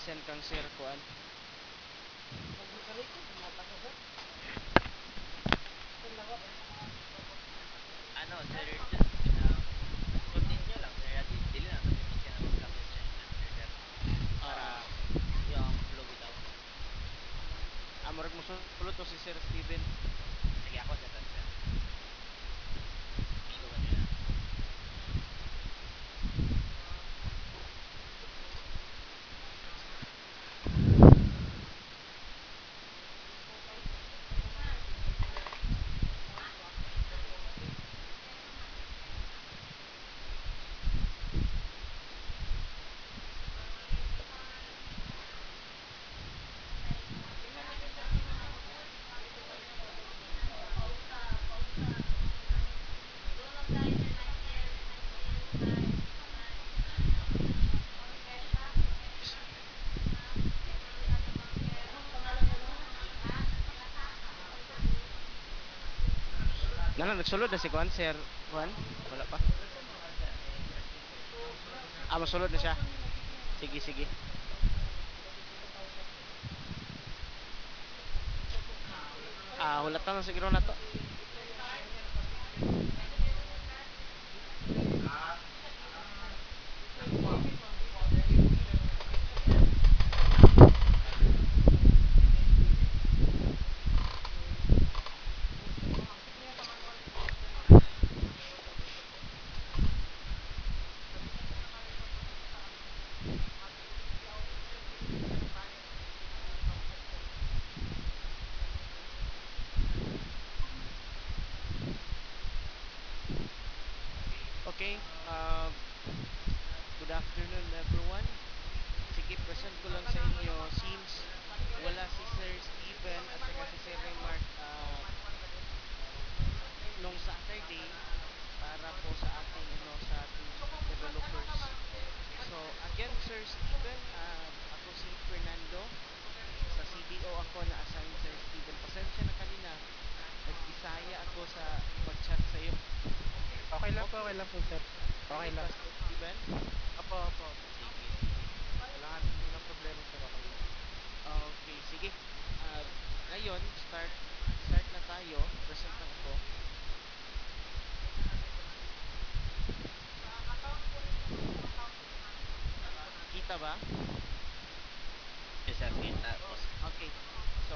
mag-present kang sir kuan. Ano, sir, just continue lang, sir. At dili na namin mag mag-practice sir, sir. Para Ah, yung flow bitaw. amurag mo sulod to si Sir Steven. Sige, ako sa sir. Gusto ko niya. Nana nagsulod na si kuan Sir kuan. Wala pa. Sir Stephen. Ah, masulod na siya. Sige, sige. Ah, hulatan na siguro na to. Okay. Good afternoon everyone. Sige, present ko lang sa inyo since wala si Sir Steven at saka si Sir Remark nung Saturday para po sa ating sa ating developers. So, again Sir Steven, ako si Fernando. Sa CDO ako na assign Sir Steven. Pasensya na kanina, nagbisaya ako sa pag-chat sa iyo. Okay Okay, lang po, sir. Okay okay lang. ka Sir Steven? Opo, opo. Sige, sige. Walang problema, sir. Okay lang. Okay, sige. Uh, Ngayon, start na tayo. Present lang ako. Kita ba? Yes, sir, kita po, sir. Okay. So,